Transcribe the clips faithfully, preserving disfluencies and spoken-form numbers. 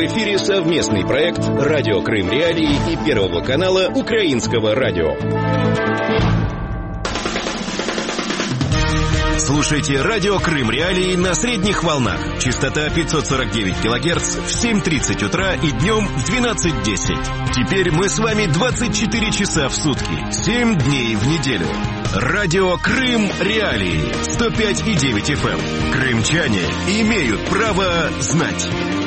В эфире совместный проект «Радио Крым Реалии» и Первого канала Украинского радио. Слушайте «Радио Крым Реалии» на средних волнах. Частота пятьсот сорок девять килогерц в семь тридцать утра и днем в двенадцать десять. Теперь мы с вами двадцать четыре часа в сутки, семь дней в неделю. «Радио Крым Реалии» сто пять и девять эф эм. Крымчане имеют право знать.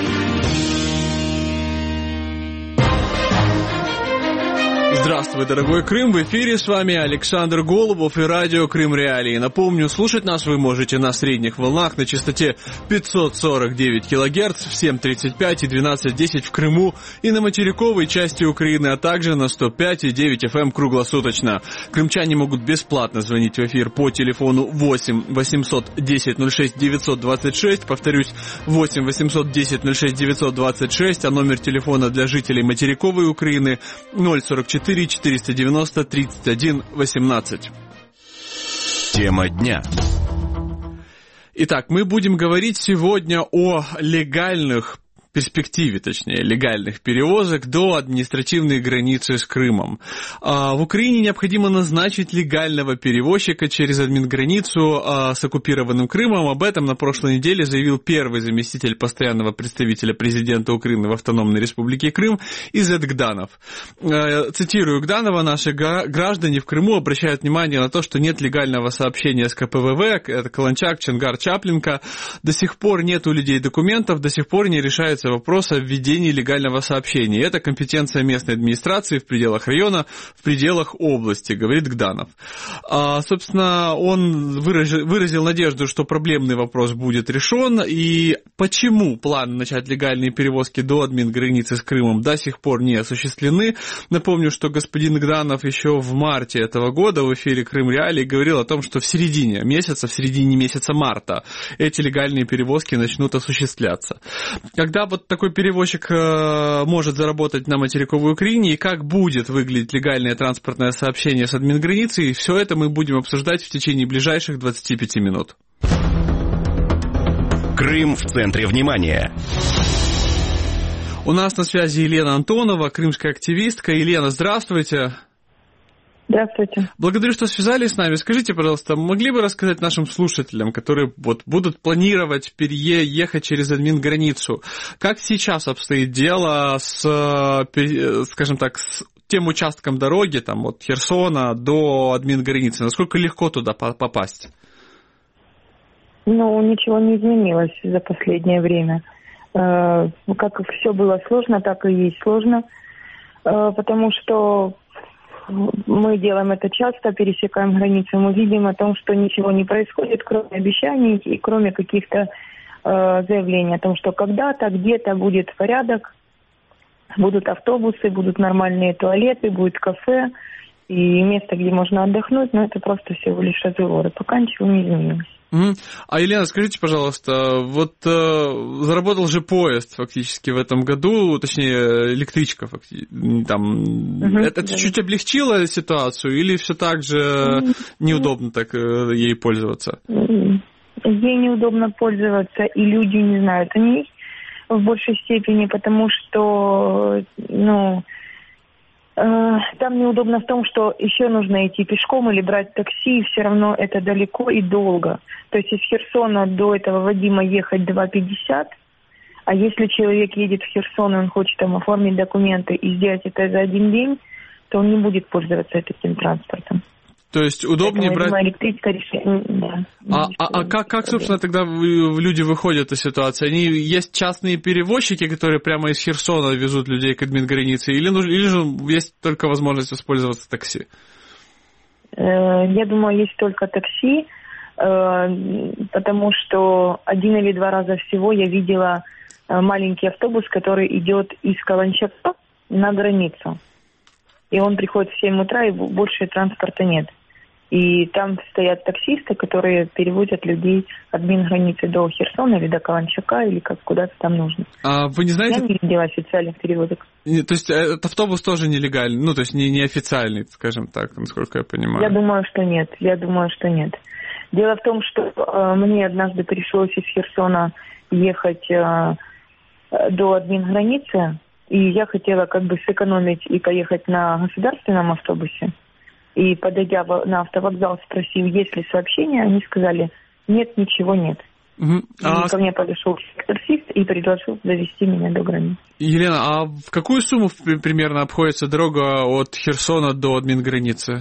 Здравствуй, дорогой Крым, в эфире с вами Александр Голубов и радио Крым Реалии. Напомню, слушать нас вы можете на средних волнах на частоте пятьсот сорок девять килогерц в семь тридцать пять и двенадцать десять в Крыму и на материковой части Украины, а также на сто пять и девять эф эм круглосуточно. Крымчане могут бесплатно звонить в эфир по телефону восемь восемьсот десять ноль шесть девятьсот двадцать шесть, повторюсь, восемь восемьсот десять ноль шесть девятьсот двадцать шесть, а номер телефона для жителей материковой Украины ноль сорок четыре четыреста девяносто тридцать один восемнадцать. Тема дня. Итак, мы будем говорить сегодня о легальных перспективе, точнее, легальных перевозок до административной границы с Крымом. В Украине необходимо назначить легального перевозчика через админграницу с оккупированным Крымом. Об этом на прошлой неделе заявил первый заместитель постоянного представителя президента Украины в Автономной Республике Крым Изет Гданов. Цитирую Гданова: «Наши граждане в Крыму обращают внимание на то, что нет легального сообщения с ка пэ вэ вэ, это Каланчак, Чонгар, Чаплинка. До сих пор нет у людей документов, до сих пор не решается вопрос о введении легального сообщения. Это компетенция местной администрации в пределах района, в пределах области», говорит Гданов. А, собственно, он выразил, выразил надежду, что проблемный вопрос будет решен. И почему планы начать легальные перевозки до админграницы с Крымом до сих пор не осуществлены? Напомню, что господин Гданов еще в марте этого года в эфире Крым Реалии говорил о том, что в середине месяца, в середине месяца марта эти легальные перевозки начнут осуществляться. Когда вот такой перевозчик э, может заработать на материковой Украине и как будет выглядеть легальное транспортное сообщение с админграницей, все это мы будем обсуждать в течение ближайших двадцати пяти минут. Крым в центре внимания. У нас на связи Елена Антонова, крымская активистка. Елена, здравствуйте. Здравствуйте. Благодарю, что связались с нами. Скажите, пожалуйста, могли бы рассказать нашим слушателям, которые вот будут планировать переехать через админграницу, как сейчас обстоит дело с, скажем так, с тем участком дороги, там, от Херсона до админграницы? Насколько легко туда попасть? Ну, ничего не изменилось за последнее время. Как все было сложно, так и есть сложно, потому что мы делаем это часто, пересекаем границу, мы видим о том, что ничего не происходит, кроме обещаний и кроме каких-то э, заявлений о том, что когда-то, где-то будет порядок, будут автобусы, будут нормальные туалеты, будет кафе и место, где можно отдохнуть, но это просто всего лишь разговоры, пока ничего не изменилось. Mm-hmm. А, Елена, скажите, пожалуйста, вот э, заработал же поезд фактически в этом году, точнее, электричка, факти- там, mm-hmm. это, это чуть облегчило ситуацию или все так же mm-hmm. неудобно так э, ей пользоваться? Mm-hmm. Ей неудобно пользоваться, и люди не знают о ней в большей степени, потому что, ну... Там неудобно в том, что еще нужно идти пешком или брать такси, и все равно это далеко и долго. То есть из Херсона до этого Вадима ехать два пятьдесят, а если человек едет в Херсон, и он хочет там оформить документы и сделать это за один день, то он не будет пользоваться этим транспортом. То есть удобнее Поэтому, брать... Электричка решение, да. А, а, а как, как, собственно, тогда люди выходят из ситуации? Они, есть частные перевозчики, которые прямо из Херсона везут людей к админгранице, или, или же есть только возможность воспользоваться такси? Я думаю, есть только такси, потому что один или два раза всего я видела маленький автобус, который идет из Каланчака на границу. И он приходит в семь утра, и больше транспорта нет. И там стоят таксисты, которые перевозят людей от админграницы до Херсона или до Каланчака, или как куда-то там нужно. А вы не знаете... Я не видела официальных перевозок. Не, то есть этот автобус тоже нелегальный, ну, то есть не, не официальный, скажем так, насколько я понимаю. Я думаю, что нет. Я думаю, что нет. Дело в том, что э, мне однажды пришлось из Херсона ехать э, до админграницы, и я хотела как бы сэкономить и поехать на государственном автобусе. И, подойдя на автовокзал, спросив, есть ли сообщение, они сказали, нет, ничего нет. Угу. А... Ко мне подошел таксист и предложил довести меня до границы. Елена, а в какую сумму примерно обходится дорога от Херсона до админграницы?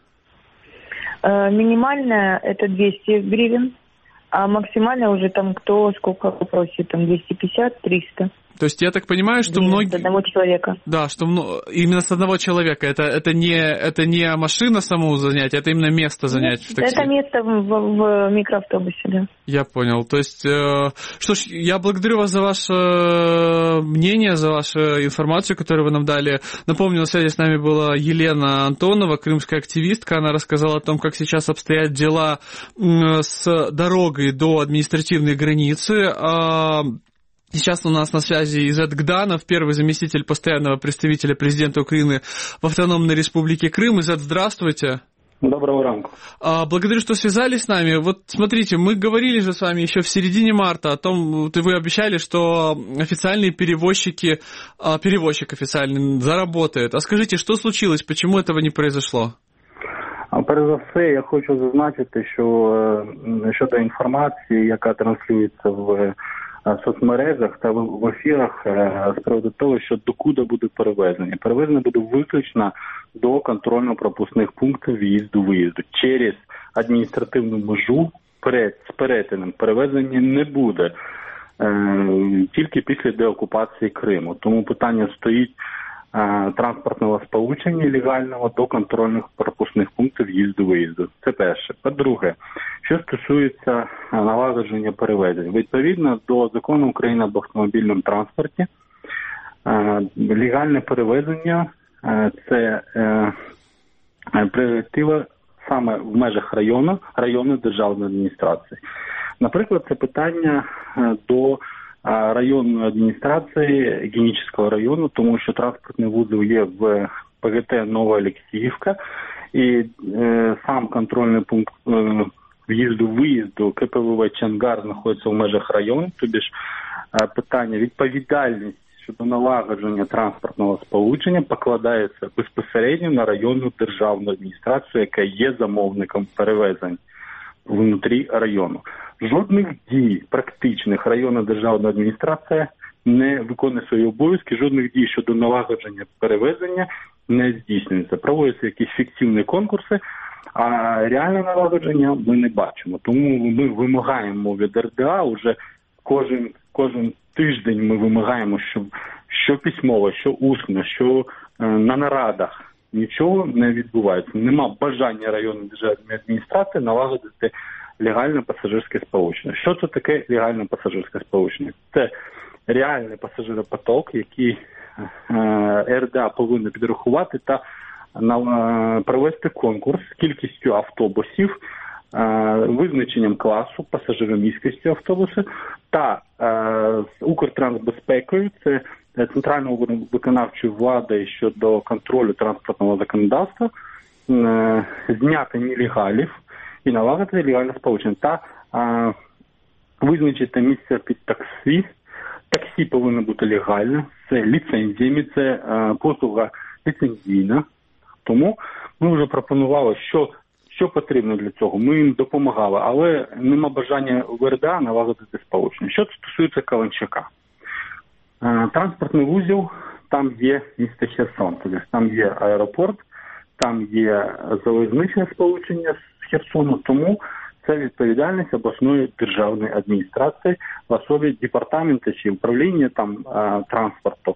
Э, минимальная это двести гривен, а максимальная уже там кто сколько просит, там двести пятьдесят - триста. То есть я так понимаю, что многие... С одного человека. Да, что именно с одного человека. Это, это, не, это не машина саму занять, это именно место занять в такси. Это место в, в, в микроавтобусе, да. Я понял. То есть, э, что ж, я благодарю вас за ваше мнение, за вашу информацию, которую вы нам дали. Напомню, на связи с нами была Елена Антонова, крымская активистка. Она рассказала о том, как сейчас обстоят дела с дорогой до административной границы. Сейчас у нас на связи Изет Гданов, первый заместитель постоянного представителя президента Украины в Автономной Республике Крым. Изет, здравствуйте. Доброго ранку. Благодарю, что связались с нами. Вот смотрите, мы говорили же с вами еще в середине марта о том, вот вы обещали, что официальные перевозчики, перевозчик официальный заработает. А скажите, что случилось, почему этого не произошло? Перш за все, я хочу зазначити, що щодо інформації, яка транслюється в соцмережах та в ефірах з приводу того, що докуди буде перевезення. Перевезення буде виключно до контрольно-пропускних пунктів в'їзду-виїзду. Через адміністративну межу з перетином перевезення не буде тільки після деокупації Криму. Тому питання стоїть транспортного сполучення легального до контрольних пропускних пунктів в'їзду-виїзду. Це перше. По-друге, що стосується налагодження перевезень. Відповідно до закону України об автомобільному транспорті, легальне перевезення – це прерогатива саме в межах району, районної державної адміністрації. Наприклад, це питання до районної адміністрації Генічеського району, тому що транспортний вузол є в ПГТ Нова Олексіївка, і е, сам контрольний пункт е, в'їзду-виїзду КПВВ Чангар знаходиться в межах району, тобі ж е, питання відповідальність щодо налагодження транспортного сполучення покладається безпосередньо на районну державну адміністрацію, яка є замовником перевезень внутрі району. Жодних дій практичних районна державна адміністрація не виконує свої обов'язки, жодних дій щодо налагодження перевезення не здійснюється. Проводяться якісь фіктивні конкурси, а реальне налагодження ми не бачимо. Тому ми вимагаємо від ер де а вже кожен, кожен тиждень ми вимагаємо, щоб що письмово, що усно, що е, на нарадах нічого не відбувається. Нема бажання районної державної адміністрації налагодити легальне пасажирське сполучення. Що це таке легальне пасажирське сполучення? Це реальний пасажиропоток, який ер де а повинна підрахувати та провести конкурс з кількістю автобусів, визначенням класу, пасажиромісткості автобусу та з Укртрансбезпекою, це центральною виконавчою владою щодо контролю транспортного законодавства, зняти нелегалів і налагодити легальне сполучення та а, визначити місце під таксі. Таксі повинно бути легальне, це ліцензіями, це а, послуга ліцензійна. Тому ми вже пропонували, що, що потрібно для цього. Ми їм допомагали, але нема бажання в ер де а налагодити сполучення. Що стосується Каланчака. А, транспортний вузол, там є місто Херсон, тобто там є аеропорт, там є залізничне сполучення з Херсону, тому це відповідальність обласної державної адміністрації в особі департаменту чи управління там транспорту.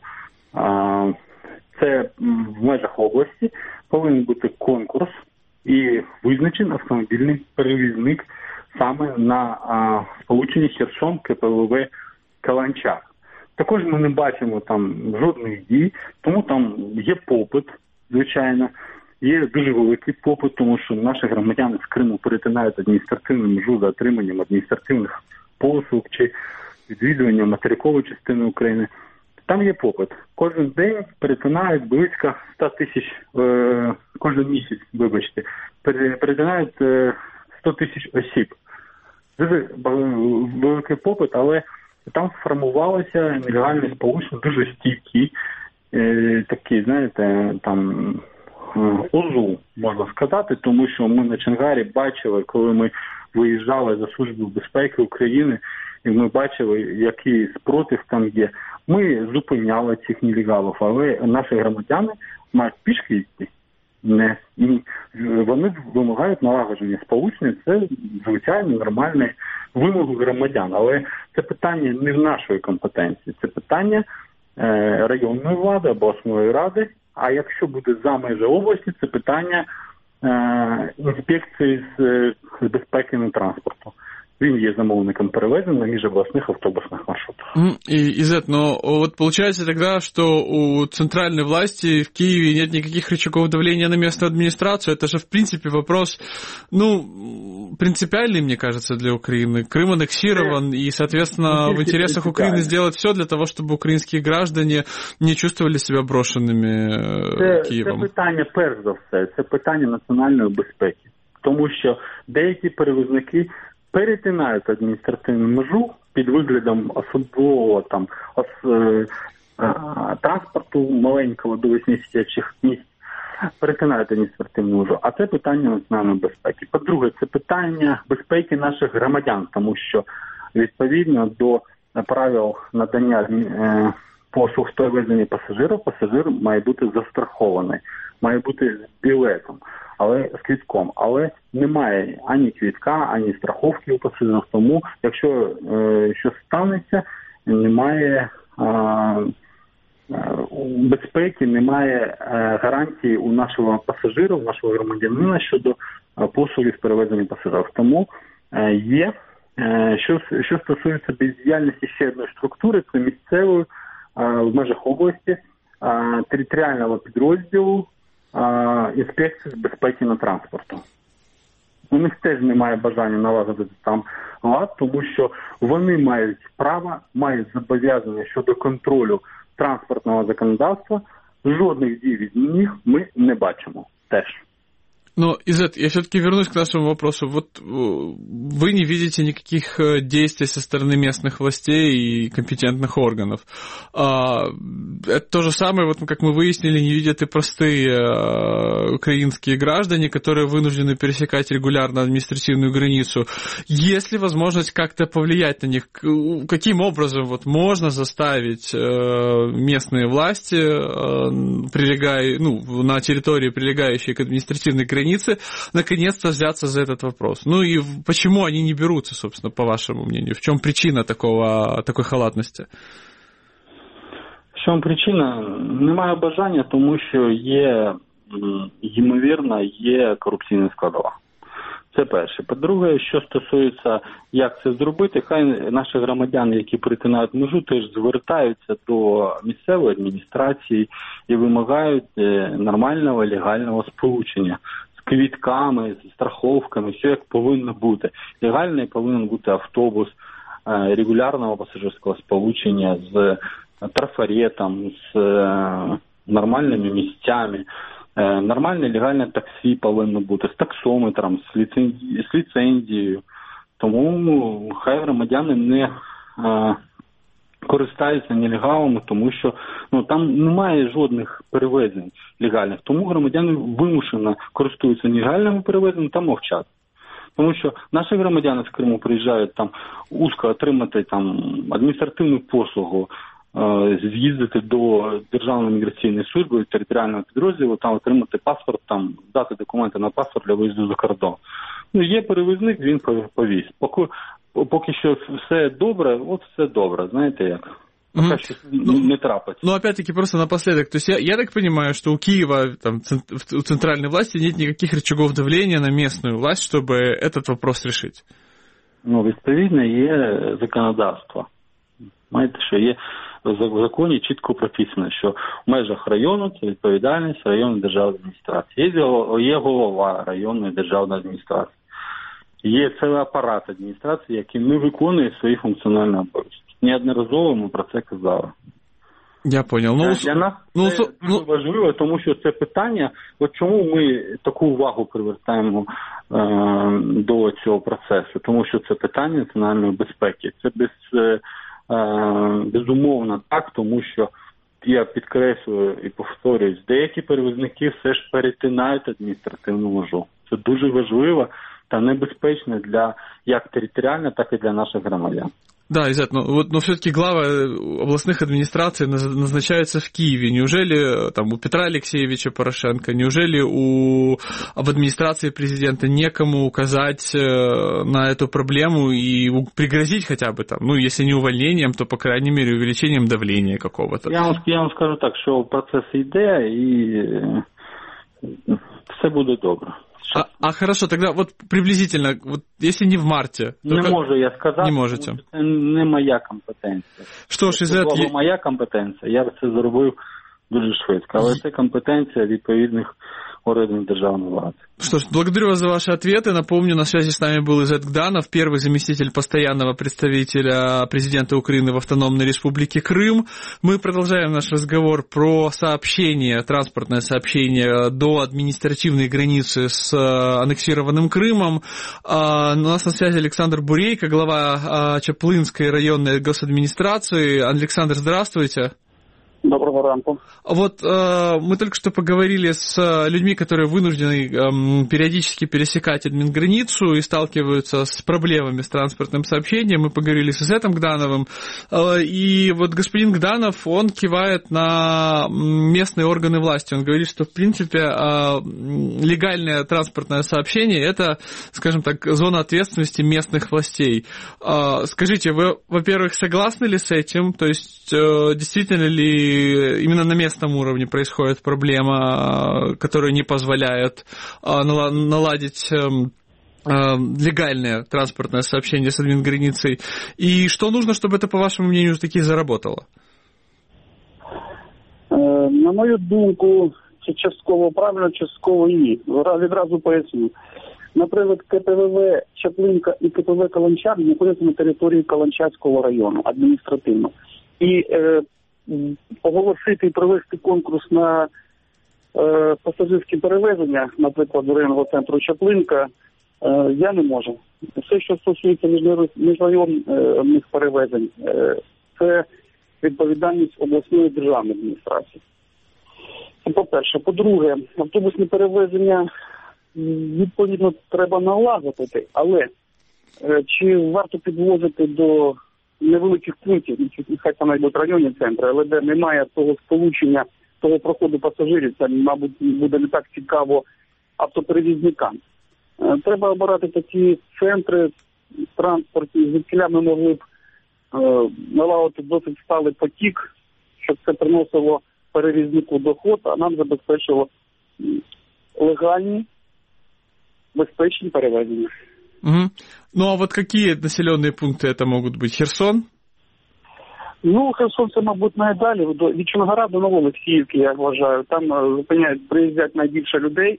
Це в межах області повинен бути конкурс і визначений автомобільний перевізник саме на сполученні Херсон КПВВ Каланчак. Також ми не бачимо там жодних дій, тому там є попит, звичайно. Є дуже великий попит, тому що наші громадяни з Криму перетинають адміністративну межу за отриманням адміністративних послуг чи відвідуванням материкової частини України. Там є попит. Кожен день перетинають близько сто тисяч, е, кожен місяць, вибачте, перетинають е, сто тисяч осіб. Дуже великий попит, але І там сформувалися нелегальні сполучення, дуже стійкі, е, такі, знаєте, там ОЗУ, можна сказати, тому що ми на Чонгарі бачили, коли ми виїжджали за Службою безпеки України, і ми бачили, який спротив там є. Ми зупиняли цих нелегалів, але наші громадяни мають пішки йти. Не. І вони вимагають налагодження сполучення. Це, звичайно, нормальні вимоги громадян. Але це питання не в нашої компетенції. Це питання е, районної влади, обласної ради. А якщо буде за межі області, це питання е, інспекції з, з безпеки на транспорту. Він є замовником перевезень на міжобластных автобусных маршрутах. И, Изет, но вот получается тогда, что у центральной власти в Киеве нет никаких рычагов давления на местную администрацию. Это же, в принципе, вопрос, ну, принципиальный, мне кажется, для Украины. Крым аннексирован, и, соответственно, в интересах Украины сделать все для того, чтобы украинские граждане не чувствовали себя брошенными це, Києвом. Це питання, перш за все, це питання національної безпеки. Тому що деякі перевізники перетинають адміністративну межу під виглядом особливого там ос, е, е, транспорту маленького до восьмидесяти місць, перетинають адміністративну межу. А це питання національної безпеки. По-друге, це питання безпеки наших громадян, тому що відповідно до правил надання е, послуг з перевезення пасажирів, пасажир має бути застрахований, має бути з білетом, але з квітком. Але немає ані квітка, ані страховки у пасажирів. Тому, якщо е, щось станеться, немає е, безпеки, немає е, гарантії у нашого пасажира, у нашого громадянина щодо е, послуги з перевезення пасажирів. Тому е, є, е, що, що стосується бездіяльності ще одної структури, це місцевої в межах області територіального підрозділу інспекції з безпеки на транспорту. У них теж немає бажання налагодити там лад, тому що вони мають право, мають зобов'язання щодо контролю транспортного законодавства. Жодних дій від них ми не бачимо теж. Но, Изет, я все-таки вернусь к нашему вопросу. Вот вы не видите никаких действий со стороны местных властей и компетентных органов. А, это то же самое, вот как мы выяснили, не видят и простые а, украинские граждане, которые вынуждены пересекать регулярно административную границу. Есть ли возможность как-то повлиять на них? Каким образом вот можно заставить а, местные власти, а, прилегая, ну, на территории, прилегающей к административной границе, наконец-то взяться за этот вопрос? Ну и почему они не берутся, собственно, по вашему мнению? В чем причина такого, такой халатності? В чому причина? Немає бажання, тому що є, ймовірно, є корупційна складова. Це перше. По-друге, що стосується, як це зробити, хай наші громадяни, які перетинають межу, теж звертаються до місцевої адміністрації і вимагають нормального, легального сполучення. Квітками, з страховками, все як повинно бути. Легальний повинен бути автобус регулярного пасажирського сполучення з трафаретом, з нормальними місцями. Нормальне легальне таксі повинно бути, з таксометром, з, ліцензі... з ліцензією. Тому хай громадяни не користаються нелегалами, тому що ну, там немає жодних перевезень легальних. Тому громадяни вимушено користуються нелегальними перевезеннями та мовчать. Тому що наші громадяни з Криму приїжджають там узко отримати там адміністративну послугу, е- з'їздити до Державної міграційної служби, територіального підрозділу, там отримати паспорт, там дати документи на паспорт для виїзду за кордон. Ну, є перевізник, він повіз. Поки Поки що все добре, от все добре, знаете як. Пока mm-hmm. что ну, не трапится. Ну, опять-таки, просто напоследок. То есть я, я так понимаю, что у Киева, там, у центральной власти нет никаких рычагов давления на местную власть, чтобы этот вопрос решить? Ну, відповідно, є законодавство. Знаєте, що є в законі чітко прописано, що в межах району це відповідальність районної державної адміністрації. Є голова районної державної адміністрації. Є цілий апарат адміністрації, який не виконує свої функціональні обов'язки. Неодноразово ми про це казали. Я понял. Ну, Для нас ну, це ну, дуже важливо, тому що це питання, от чому ми таку увагу привертаємо е, до цього процесу, тому що це питання національної безпеки. Це без е, безумовно так, тому що я підкреслюю і повторююсь, деякі перевізники все ж перетинають адміністративну межу. Це дуже важливо та небезпечно для як територіально, так і для наших громадян. Да, Изят, но, вот, но все-таки главы областных администраций назначаются в Киеве. Неужели там у Петра Алексеевича Порошенко, неужели у, в администрации президента некому указать на эту проблему и пригрозить хотя бы там, ну, если не увольнением, то, по крайней мере, увеличением давления какого-то? Я вам, я вам скажу так, що процес йде і все буде добре. А, а хорошо, тогда вот приблизительно, вот если не в марте... Не как... можу я сказати, не можете. Це не моя компетенція. Що ж, із Якщо этого... була моя компетенція, я б це зробив дуже швидко, але це компетенція відповідних органів державної влади. Что ж, благодарю вас за ваши ответы. Напомню, на связи с нами был Изет Гданов, первый заместитель постоянного представителя президента Украины в Автономной Республике Крым. Мы продолжаем наш разговор про сообщение, транспортное сообщение до административной границы с аннексированным Крымом. У нас на связи Александр Бурейко, глава Чаплынской районной госадминистрации. Александр, здравствуйте. Доброго ранку. Вот э, мы только что поговорили с людьми, которые вынуждены э, периодически пересекать админграницу и сталкиваются с проблемами с транспортным сообщением. Мы поговорили с Изетом Гдановым. Э, и вот господин Гданов, он кивает на местные органы власти. Он говорит, что в принципе э, легальное транспортное сообщение – это, скажем так, зона ответственности местных властей. Э, скажите, вы, во-первых, согласны ли с этим? То есть э, действительно ли именно на местном уровне происходит проблема, которая не позволяет наладить легальное транспортное сообщение с админграницей? И что нужно, чтобы это, по вашему мнению, таки заработало? На мою думку, це частково правильно, частково ні. Відразу поясню. Наприклад, КПВВ Чаплинка і КПВВ Каланчак знаходяться на території Каланчацького району адміністративно. І е, оголосити і провести конкурс на е, пасажирські перевезення, наприклад, до районного центру Чаплинка, е, я не можу. Все, що стосується міжрайонних перевезень, е, це відповідальність обласної державної адміністрації. Це по-перше. По-друге, автобусні перевезення, відповідно, треба налагодити, але е, чи варто підвозити до невеликих пунктів, хай там навіть районні центри, але де немає того сполучення, того проходу пасажирів, це, мабуть, буде не так цікаво автоперевізникам. Треба обирати такі центри транспортні, звідкіля ми могли б е, налагодити досить сталий потік, щоб це приносило перевізнику доход, а нам забезпечило легальні, безпечні перевезення. Угу. Ну, а вот какие населенные пункты это могут быть? Херсон? Ну, Херсон це, мабуть, найдалі. Від Чонгара до Новоолексіївки, я вважаю. Там зупиняють, приїздять найбільше людей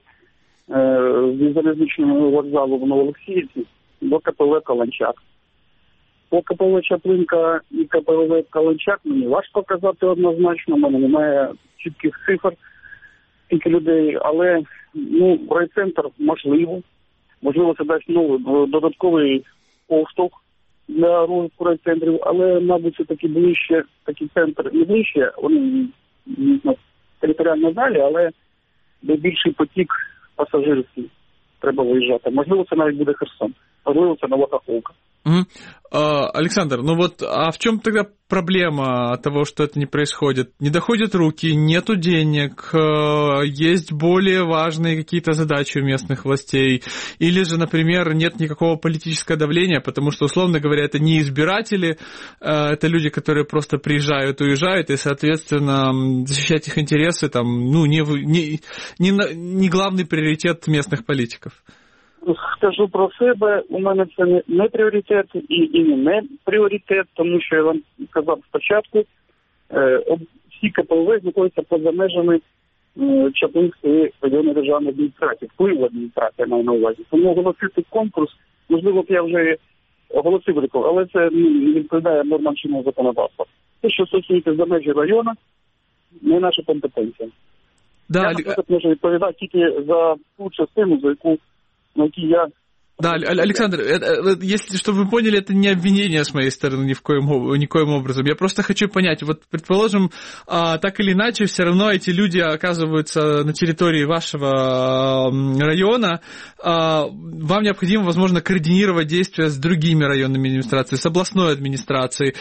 з залізничного вокзалу в Новоолексіївці до КПВ Каланчак. По КПВ Чаплинка і КПВ Каланчак мені важко казати однозначно, в мене немає чітких цифр, скільки людей, але ну, райцентр можливо. Можливо, це дасть ну, додатковий поштовх для розвитку райцентрів, але, мабуть, це таки ближче, такі центри не ближче, вони ну, територіально далі, але де більший потік пасажирський треба виїжджати. Можливо, це навіть буде Херсон, можливо, це Нова Каховка. Угу. Александр, ну вот, а в чем тогда проблема того, что это не происходит? Не доходят руки, нету денег, есть более важные какие-то задачи у местных властей, или же, например, нет никакого политического давления, потому что, условно говоря, это не избиратели, это люди, которые просто приезжают, уезжают, и, соответственно, защищать их интересы там, ну, не, не, не, не главный приоритет местных политиков. Скажу про себе, у мене це не, не пріоритет і, і не пріоритет, тому що я вам казав спочатку, е, всі КПВ знаходяться поза межами е, Чаплинської районної державної адміністрації, впливу адміністрації маю на увазі. Тому оголосити конкурс, можливо, б я вже оголосив, але це не відповідає нормам чинного законодавства. Те, що стосується за межі району, не наша компетенція. Да, я, наприклад, можу відповідати тільки за ту частину, за яку на якій я Да, Александр, если, чтобы вы поняли, это не обвинение с моей стороны ни в коем, никоим образом. Я просто хочу понять, вот, предположим, так или иначе, все равно эти люди оказываются на территории вашего района. Вам необходимо, возможно, координировать действия с другими районными администрациями, с областной администрацией.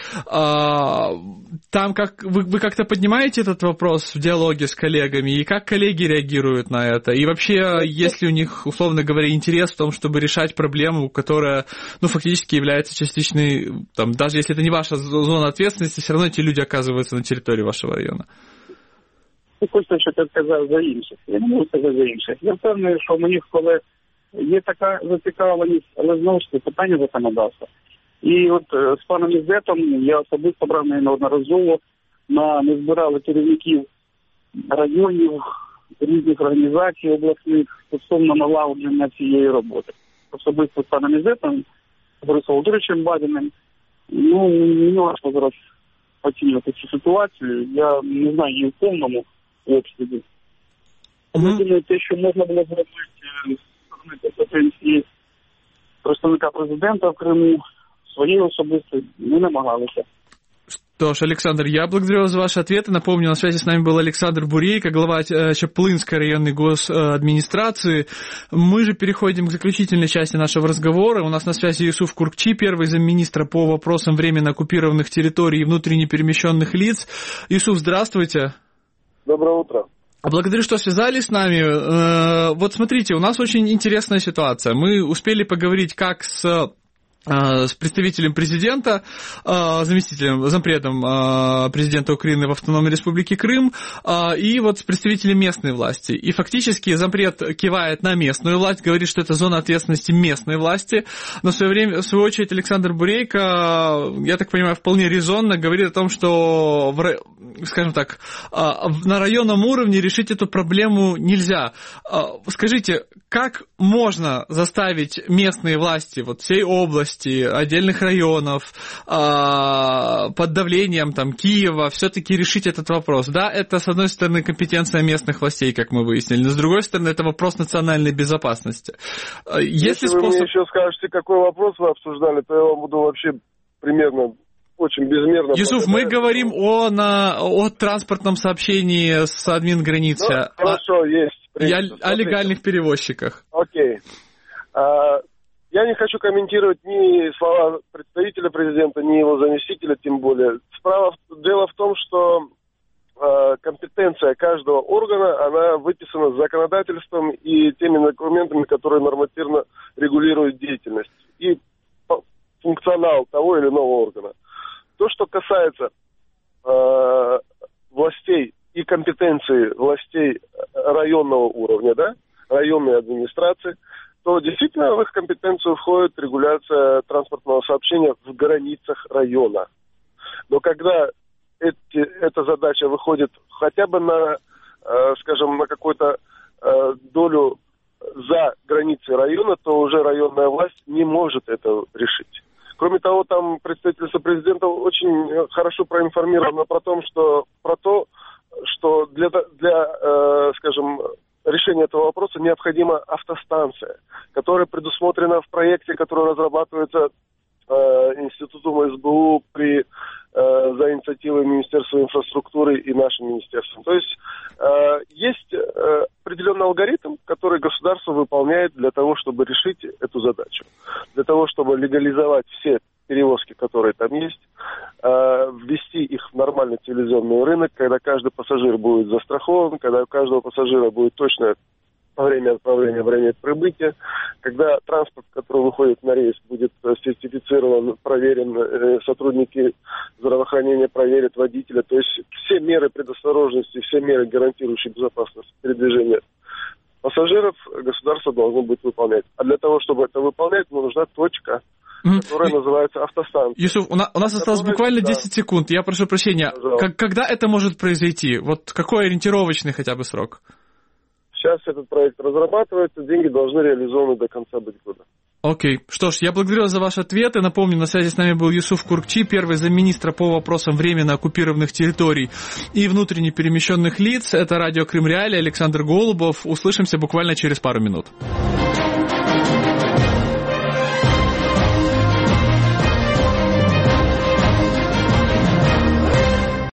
Там как, вы, вы как-то поднимаете этот вопрос в диалоге с коллегами, и как коллеги реагируют на это? И вообще, есть ли у них, условно говоря, интерес в том, чтобы решать проблему, которая, ну, фактически является частичной, там, даже если это не ваша зона ответственности, все равно эти люди оказываются на территорії вашого району? Не хочу, що ти сказав за інших. Я не можу сказати за інших. Я впевнений, що у моїх колег є така зацікавленість, але знову ж таки питання законодавства. І от з паном Ізетом я особисто брав неодноразово, на, ми збирали керівників районів, різних організацій обласних стосовно налагодження цієї роботи. Особисто з паном Ізетом, Борисом Володимировичем Бадіним. Ну, мені важко зараз оцінювати цю ситуацію. Я не знаю її в повному обсязі. Я думаю, те, що можна було зробити з сторони представника президента в Криму, своей особистой, мы намагалися. Что ж, Александр, я благодарю вас за ваши ответы. Напомню, на связи с нами был Александр Бурейко, глава Чаплынской районной госадминистрации. Мы же переходим к заключительной части нашего разговора. У нас на связи Юсуф Куркчи, первый замминистра по вопросам временно оккупированных территорий и внутренне перемещенных лиц. Юсуф, здравствуйте. Доброе утро. Благодарю, что связались с нами. Вот смотрите, у нас очень интересная ситуация. Мы успели поговорить как с... с представителем президента, заместителем, зампредом президента Украины в Автономной Республике Крым, и вот с представителем местной власти. И фактически зампред кивает на местную власть, говорит, что это зона ответственности местной власти, но в свое время, в свою очередь, Александр Бурейко, я так понимаю, вполне резонно говорит о том, что, скажем так, на районном уровне решить эту проблему нельзя. Скажите, как можно заставить местные власти вот всей области, отдельных районов, под давлением там, Киева, все-таки решить этот вопрос? Да, это, с одной стороны, компетенция местных властей, как мы выяснили, но с другой стороны, это вопрос национальной безопасности. Если, Если способ... вы мне еще скажете, какой вопрос вы обсуждали, то я вам буду вообще примерно очень безмерно... Юсуф, мы говорим о, на, о транспортном сообщении с админграницы. Ну, хорошо, о, есть. И о, о легальных перевозчиках. Окей. А, я не хочу комментировать ни слова представителя президента, ни его заместителя, тем более. Справа, дело в том, что а, компетенция каждого органа, она выписана законодательством и теми документами, которые нормативно регулируют деятельность и функционал того или иного органа. То, что касается э, властей и компетенции властей районного уровня, да, районной администрации, то действительно в их компетенцию входит регуляция транспортного сообщения в границах района. Но когда эти, эта задача выходит хотя бы на, э, скажем, на какую-то э, долю за границей района, то уже районная власть не может это решить. Кроме того, там представительство президента очень хорошо проинформировано про то, что, про то, что для, для э, скажем, решения этого вопроса необходима автостанция, которая предусмотрена в проекте, который разрабатывается э, Институтом эс бэ у при, э, за инициативой Министерства инфраструктуры и нашим министерством. То есть э, есть э, определенный алгоритм, который государство выполняет для того, чтобы решить эту задачу. Для того, чтобы легализовать все перевозки, которые там есть, э, ввести их в нормальный цивилизованный рынок, когда каждый пассажир будет застрахован, когда у каждого пассажира будет точное время отправления, время прибытия, когда транспорт, который выходит на рейс, будет сертифицирован, проверен, э, сотрудники здравоохранения проверят водителя, то есть все меры предосторожности, все меры, гарантирующие безопасность передвижения пассажиров, государство должно будет выполнять. А для того, чтобы это выполнять, нужна точка, которая называется автостанция. Юсуф, у нас, у нас осталось буквально десять да. секунд. Я прошу прощения. Как, когда это может произойти? Вот какой ориентировочный хотя бы срок? Сейчас этот проект разрабатывается, деньги должны реализованы до конца быть года. Окей. Okay. Что ж, я благодарю за ваши ответы. Напомню, на связи с нами был Юсуф Куркчи, первый замминистра по вопросам временно оккупированных территорий и внутренне перемещенных лиц. Это радио Крым Реалии, Александр Голубов. Услышимся буквально через пару минут.